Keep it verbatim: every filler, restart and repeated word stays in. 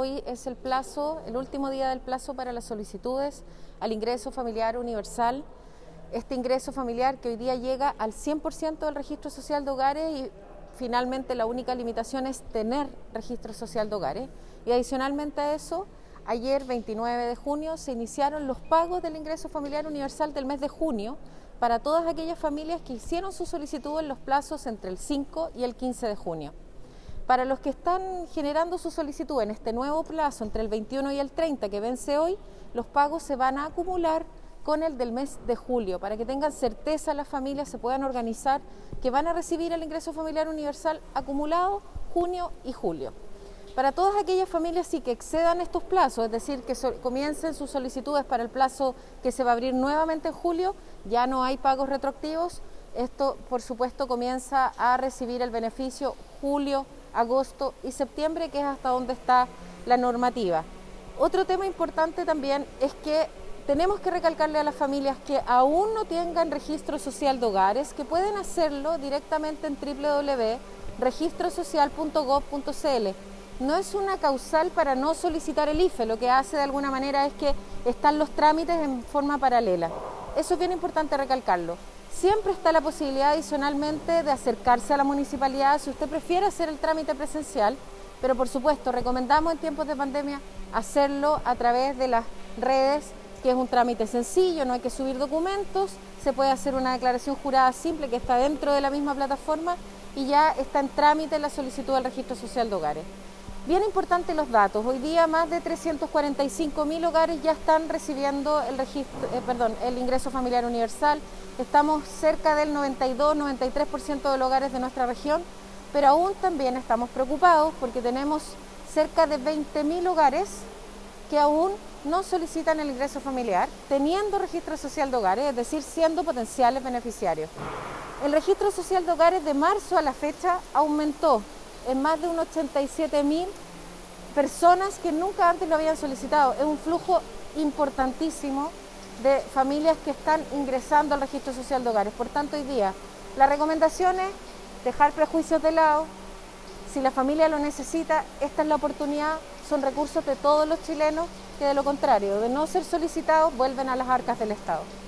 hoy es el plazo, el último día del plazo para las solicitudes al ingreso familiar universal. Este ingreso familiar que hoy día llega al cien por ciento del registro social de hogares y finalmente la única limitación es tener registro social de hogares. Y adicionalmente a eso, ayer veintinueve de junio se iniciaron los pagos del ingreso familiar universal del mes de junio para todas aquellas familias que hicieron su solicitud en los plazos entre el cinco y el quince de junio. Para los que están generando su solicitud en este nuevo plazo entre el veintiuno y el treinta que vence hoy, los pagos se van a acumular con el del mes de julio, para que tengan certeza las familias, se puedan organizar, que van a recibir el ingreso familiar universal acumulado junio y julio. Para todas aquellas familias sí que excedan estos plazos, es decir, que so- comiencen sus solicitudes para el plazo que se va a abrir nuevamente en julio, ya no hay pagos retroactivos. Esto, por supuesto, comienza a recibir el beneficio julio, agosto y septiembre, que es hasta donde está la normativa. Otro tema importante también es que tenemos que recalcarle a las familias que aún no tengan registro social de hogares, que pueden hacerlo directamente en doble u doble u doble u punto registro social punto gob punto c l. No es una causal para no solicitar el I F E, lo que hace de alguna manera es que están los trámites en forma paralela. Eso es bien importante recalcarlo. Siempre está la posibilidad adicionalmente de acercarse a la municipalidad si usted prefiere hacer el trámite presencial, pero por supuesto recomendamos en tiempos de pandemia hacerlo a través de las redes, que es un trámite sencillo, no hay que subir documentos, se puede hacer una declaración jurada simple que está dentro de la misma plataforma y ya está en trámite la solicitud del registro social de hogares. Bien importante los datos, hoy día más de trescientos cuarenta y cinco mil hogares ya están recibiendo el, registro, eh, perdón, el ingreso familiar universal, estamos cerca del noventa y dos, noventa y tres por ciento de los hogares de nuestra región, pero aún también estamos preocupados porque tenemos cerca de veinte mil hogares que aún no solicitan el ingreso familiar, teniendo registro social de hogares, es decir, siendo potenciales beneficiarios. El registro social de hogares de marzo a la fecha aumentó en más de un ochenta y siete mil personas que nunca antes lo habían solicitado. Es un flujo importantísimo de familias que están ingresando al registro social de hogares. Por tanto, hoy día la recomendación es dejar prejuicios de lado. Si la familia lo necesita, esta es la oportunidad, son recursos de todos los chilenos que de lo contrario, de no ser solicitados, vuelven a las arcas del Estado.